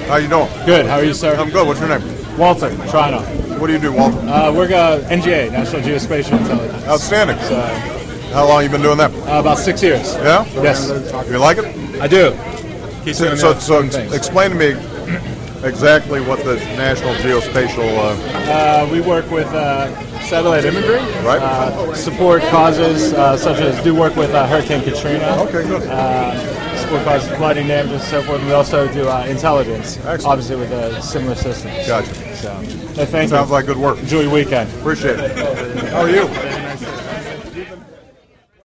How you doing? Good. How are you, sir? I'm good. What's your name? Walter Trino. What do you do, Walter? We're NGA, National Geospatial Intelligence. Outstanding. So, How long you been doing that? about 6 years. Yeah? Yes. You like it? I do. Keep doing So things. explain to me exactly what the National Geospatial... We work with satellite imagery. Right. Support causes such as do work with Hurricane Katrina. Okay, good. Support causes flooding damage and so forth. We also do intelligence, Excellent. obviously with similar systems. Gotcha. So, thank you. Sounds like good work. Enjoy your weekend. Appreciate it. How are you?